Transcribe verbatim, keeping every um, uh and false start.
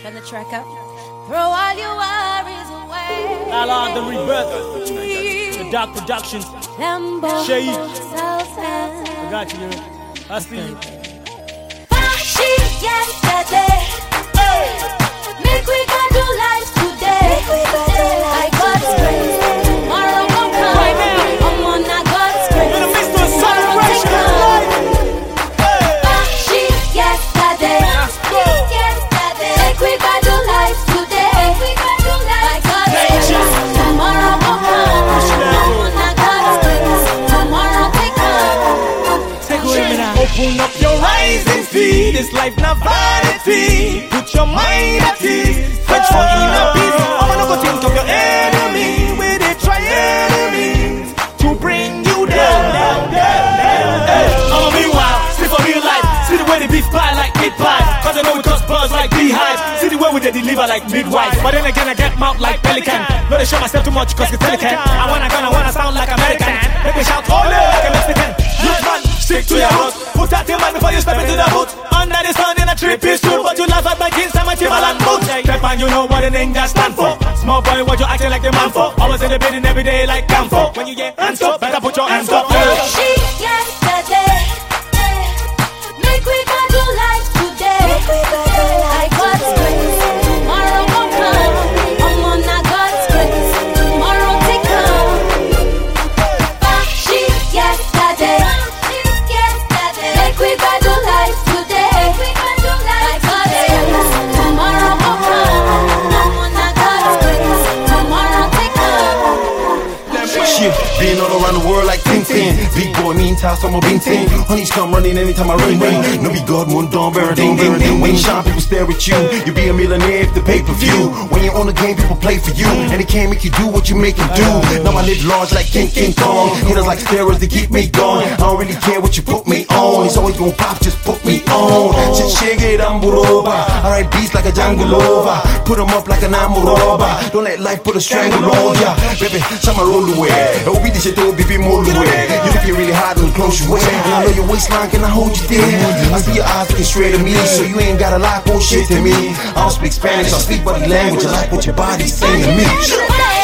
Turn the track up. Throw all your worries away. Lala, the rebirth. The Dark Productions. Shade. I got you. I see you. She yesterday. Make we go do life today. I got grace. Tomorrow won't come. Right now. I'm on a God's grace. In the midst of a celebration. She yesterday. Yesterday. Make we go do life today. I got grace. Tomorrow won't come. I'm on a God's grace. Tomorrow take come. Take away me now. Open up your eyes and see this life not vanity. Put your mind at ease. Search for inner peace. I'm gonna go think of your enemy. Where they try enemies to bring you down, down, down, down, down. I'ma be wild, see for real life. See the way they beef pie like meat pie. Cause I know we cause buzz like beehives. See the way we they deliver like midwives. But then again I get mouth like pelican. No they show myself too much cause it's pelican. I wanna gonna wanna sound like American. Make me shout all like a Mexican. Look man, stick to your hook. Put that in mind before you step into the boat. Under the sun in a three-piece suit, but you laugh at my kids and my Timberland boots. Step on, you know what the ninja stand for. Small boy, what you acting like the man for? Always in the building every day like camphor. When you get hands up, better put your hands up. She yesterday. Make we go do life today. I got grace. Tomorrow won't come. I'm on a God's grace. Tomorrow take come. She yesterday. Make we go do life today. I got grace. Tomorrow won't come. I'm on a God's grace. Tomorrow take come. Shit, been all around the world like Tintin. Big boy, mean toss, I'm a big thing. Honeys come running anytime I ring ring. No be God, moon, dawn, bear, ding, ding, ding. When you shine, people stare at you. You be a millionaire if the pay-per-view. When you're on the game, people play for you. And they can't make you do what you make them do. Now I live large like King King Kong. Hitters like steroids, they keep me going. I don't really care what you put me on. It's always gonna pop, just put me on. Shit, shake it, I'm buroba. I write beats like a jungle over. Put them up like an amuroba. Don't let life put a strangle on ya. Baby, summer roll away. Oh, we this shit, don't be more away. You looking really hard and close your way. And I know your waistline, can I hold you there? I see your eyes looking straight at me, so you ain't gotta lie bullshit to me. I don't speak Spanish, I speak body language. I like what your body's saying to me.